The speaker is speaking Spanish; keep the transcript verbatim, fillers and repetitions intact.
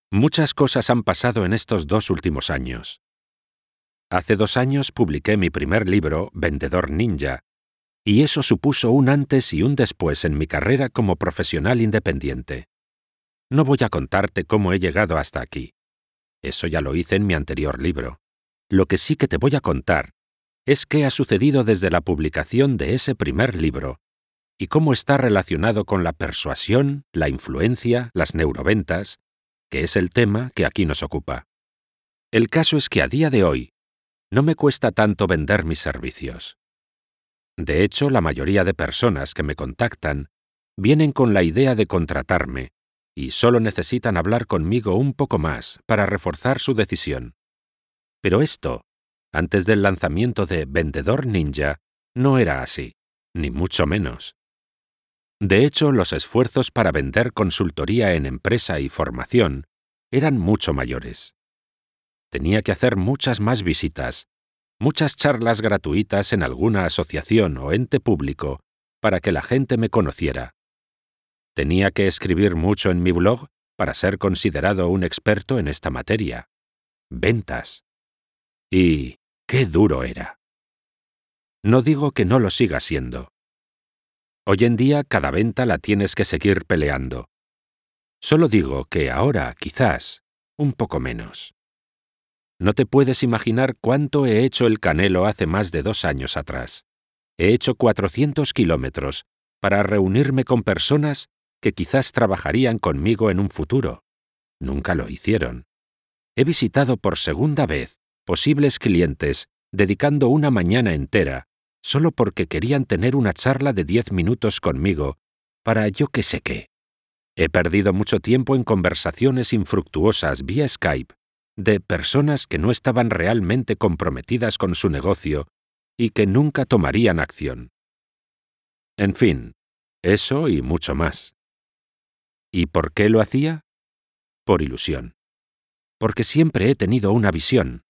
Muchas cosas han pasado en estos dos últimos años. Hace dos años publiqué mi primer libro, Vendedor Ninja, y eso supuso un antes y un después en mi carrera como profesional independiente. No voy a contarte cómo he llegado hasta aquí. Eso ya lo hice en mi anterior libro. Lo que sí que te voy a contar es qué ha sucedido desde la publicación de ese primer libro y cómo está relacionado con la persuasión, la influencia, las neuroventas, que es el tema que aquí nos ocupa. El caso es que a día de hoy no me cuesta tanto vender mis servicios. De hecho, la mayoría de personas que me contactan vienen con la idea de contratarme y solo necesitan hablar conmigo un poco más para reforzar su decisión. Pero esto, antes del lanzamiento de Vendedor Ninja, no era así, ni mucho menos. De hecho, los esfuerzos para vender consultoría en empresa y formación eran mucho mayores. Tenía que hacer muchas más visitas, muchas charlas gratuitas en alguna asociación o ente público para que la gente me conociera. Tenía que escribir mucho en mi blog para ser considerado un experto en esta materia. Ventas. Y qué duro era. No digo que no lo siga siendo. Hoy en día cada venta la tienes que seguir peleando. Solo digo que ahora, quizás, un poco menos. No te puedes imaginar cuánto he hecho el Canelo hace más de dos años atrás. He hecho cuatrocientos kilómetros para reunirme con personas que quizás trabajarían conmigo en un futuro. Nunca lo hicieron. He visitado por segunda vez posibles clientes dedicando una mañana entera solo porque querían tener una charla de diez minutos conmigo para yo qué sé qué. He perdido mucho tiempo en conversaciones infructuosas vía Skype de personas que no estaban realmente comprometidas con su negocio y que nunca tomarían acción. En fin, eso y mucho más. ¿Y por qué lo hacía? Por ilusión. Porque siempre he tenido una visión.